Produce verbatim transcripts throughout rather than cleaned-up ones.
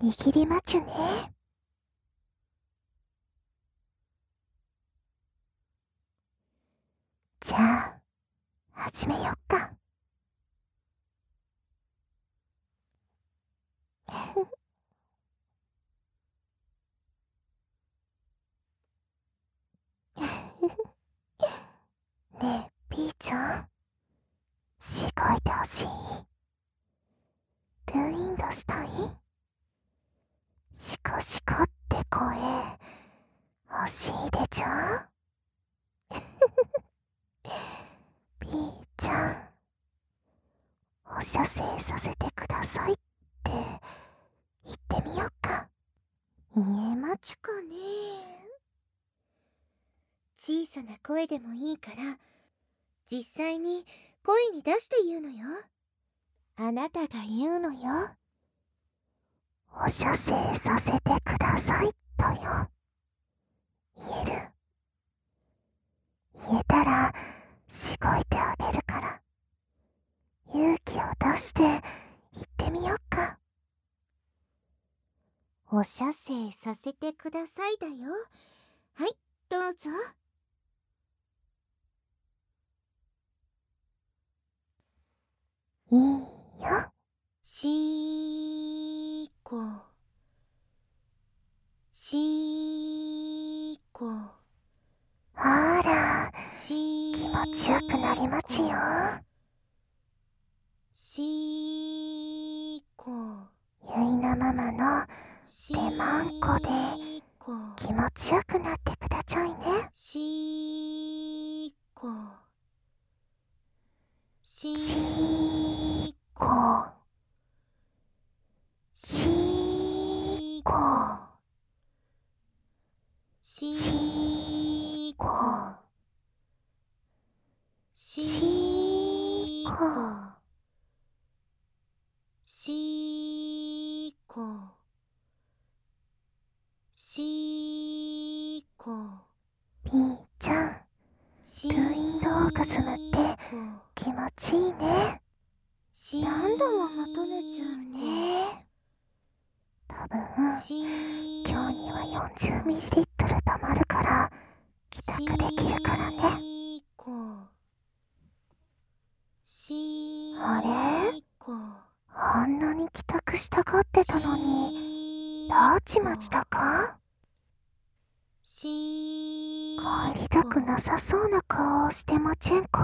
握りまちゅね。じゃあ、始めよっか。ねえ、ピーちゃん。しごいてほしい？ルーインドしたい？シコシコって声、欲しいでちょ？ピーちゃん、お射精させてくださいって言ってみよっか。言えまちゅかね。小さな声でもいいから、実際に声に出して言うのよ。あなたが言うのよ。お射精させてくださいとよ。言える？言えたらしごいてあげるから、勇気を出して言ってみよっか。お射精させてくださいだよ。はい、どうぞ。いいよ。しーこしーこ。ほら、気持ちよくなりまちよ。しーこ。ゆいなママの手まんこで気持ちよくなってくだちゃいね。しーこ。しーこ。しーこ。しーこ。しーこ。しーこ。しーこ。ピーちゃん、ルーインドオーガズムって気持ちいいね。何度も求めちゃうね。多分、今日には よんじゅうミリリットル 溜まるから、帰宅できるからね。あれ？あんなに帰宅したがってたのに、ラーチ待ちだか？帰りたくなさそうな顔をしてませんか？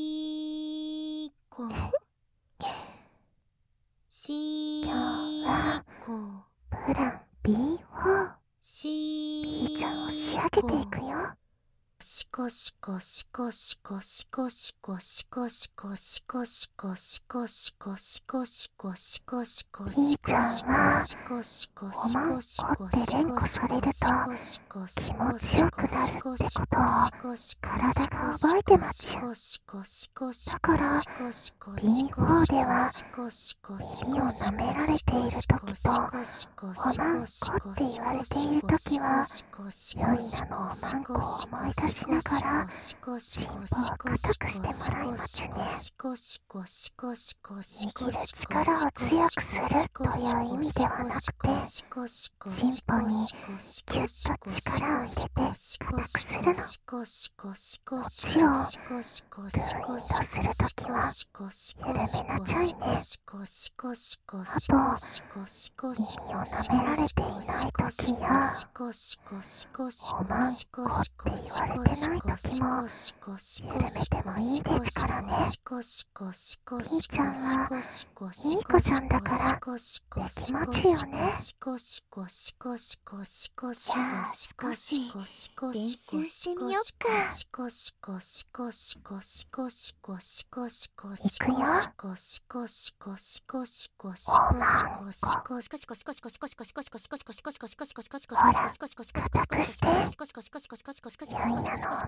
今日はプラン ビーフォー。 ピーちゃんを仕上げていくよ。シコシコシコシコシコシコシコシコシコシコシコシコシコシコシコシコ。ピーちゃんはおまんこって連呼されると気持ちよくなるってことを体が覚えてまちゅ。だから ビーフォー では耳を舐められているときとおまんこって言われているときはゆいなのおまんこを思い出しながら心臓を固くしてもらいまちゅね。握る力を強くするという意味ではなくて、進歩にギュッと力を入れて固くするの。もちろんルーインドするときは緩めなちゃいね。あと耳を舐められていないときやおまんこって言われてないときも緩めてもいいでちからね。ピーちゃんはいい子ちゃんだからできまちゅよね。じゃあ少し練習してみよっか。いくよ。おまんこ。ほら、固くして。ゆいなのお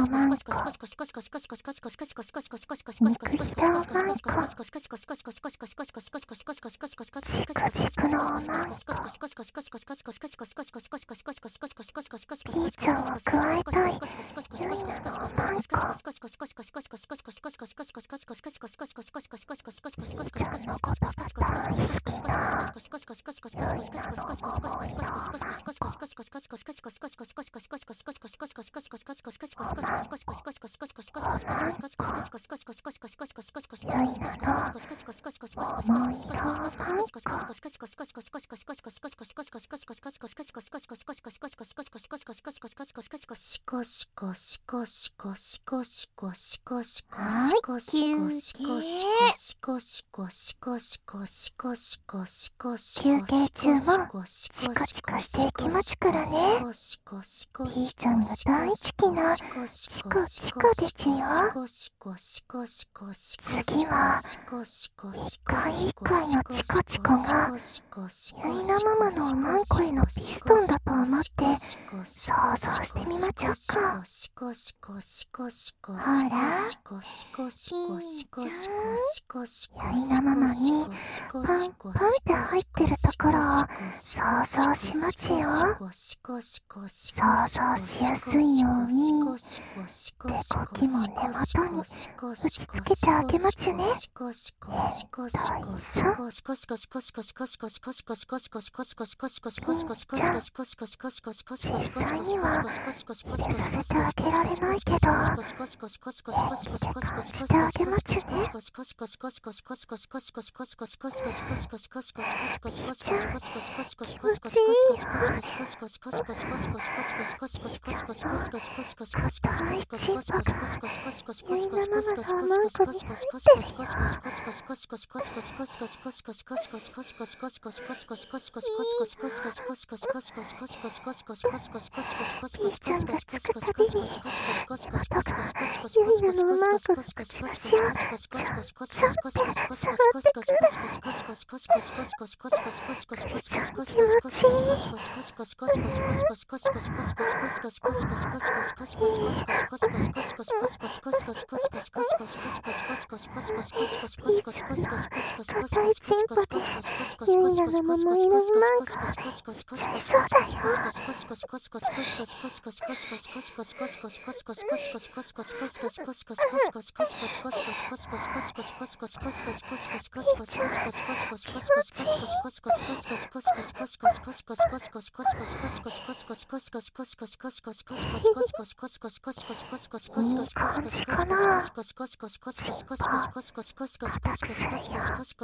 まんこ、肉ひらおまんこ、ちくちくのおまんこ、ピーちゃんをくわえたいゆいなのおまんこ、ピーちゃんのことが大好きなゆいなの思い出おまんこ、休憩中もチコチコしていきまちゅからね。ピーちゃんが大好きなチコチコでちゅよ。次は一回一回のチコチコがゆいなママのおまんこへのピストンだと思って想像してみまちゃっか。ほらピーちゃん、ゆいなママにパンパンって入ってるところを想像しまちよ。想像しやすいように手こきも根元に打ちつけてあげまちゅね。えっといさん、ピーちゃん、実際には入れさせてあげられないけど入れ感じてあげまちゅね。ピーちゃん、気持ちいいよ。ピーちゃんの硬いチンポがゆいなママのおまんこに入ってるよ。ピーちゃんがつくたびに妹がゆいなのおまんこのくちばしをちょんちょんって触ってくる。くーちゃん気持ちいい。ピーちゃんの硬いチンポでゆいなの桃色のマンコがいっちゃいそうだよ。ピーちゃん気持ちいい。いい感じかな。チンポ硬くするよ。えっと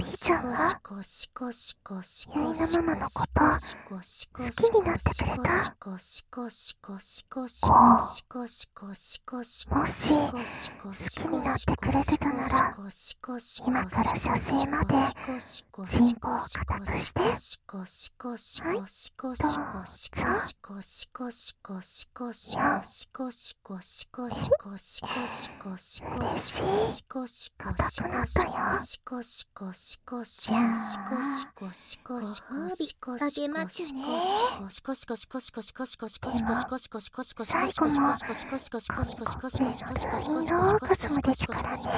ーちゃんはゆいのママのこと好きになってくれた？こう、もし好きになってくれてたなら、今から射精までチンコを固くして。はい、どうぞ。よん、嬉しい。硬くなったよ。じゃあご褒美あげまちゅね。でも最後も紙コップへの大のオーガズムでちゅからね。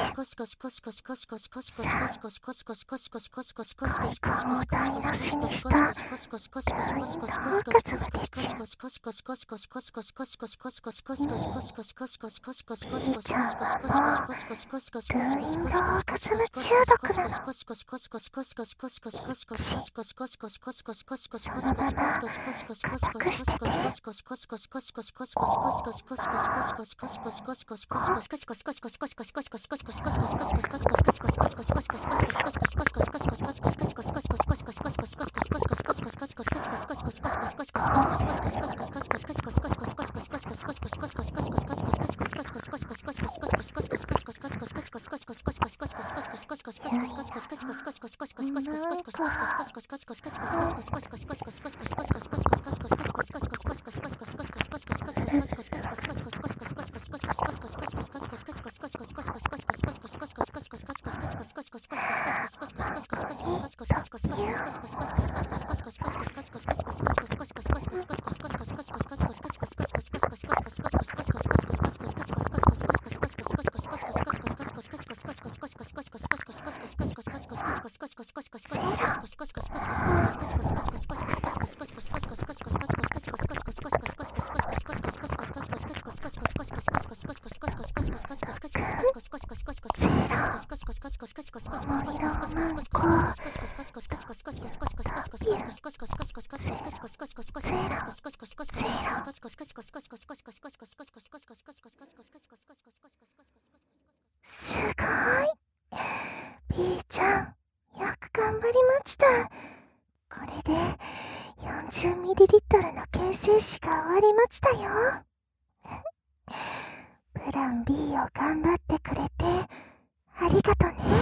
さあ、恋感を台無しにした大すごい。 B ちゃん、よく頑張りました。これで よんじゅうミリリットル の形成詞が終わりましたよ。プラン B を頑張ってくれてありがとね。